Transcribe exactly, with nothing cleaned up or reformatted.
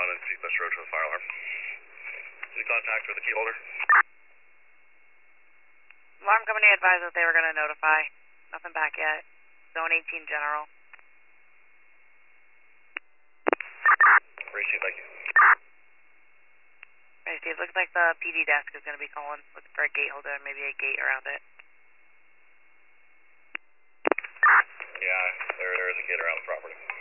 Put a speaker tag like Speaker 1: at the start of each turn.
Speaker 1: one and Sequest Road for the fire alarm. Any contact with the key holder?
Speaker 2: Alarm company advised that they were going to notify. Nothing back yet. Zone eighteen general.
Speaker 1: Racy, thank you.
Speaker 2: Right, Steve, looks like the P D desk is going to be calling, looking for a gate holder and maybe a gate around it.
Speaker 1: Yeah, there, there is a gate around the property.